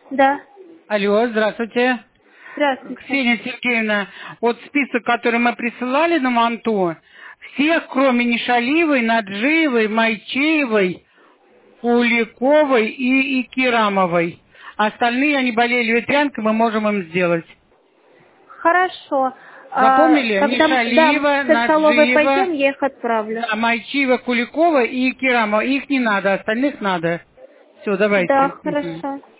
Да. Алло, здравствуйте. Здравствуйте. Ксения Сергеевна, вот список, который мы присылали на Манту, всех, кроме Нишалиевой, Наджиевой, Майчеевой, Куликовой и Кирамовой. Остальные, они болели ветрянкой, мы можем им сделать. Хорошо. Запомнили? Когда Нишалиева, со столовой Наджиева, пойдем, я их отправлю. да, Майчиева, Куликова и Кирамова. Их не надо, остальных надо. Все, Да, давайте. Мгм. хорошо.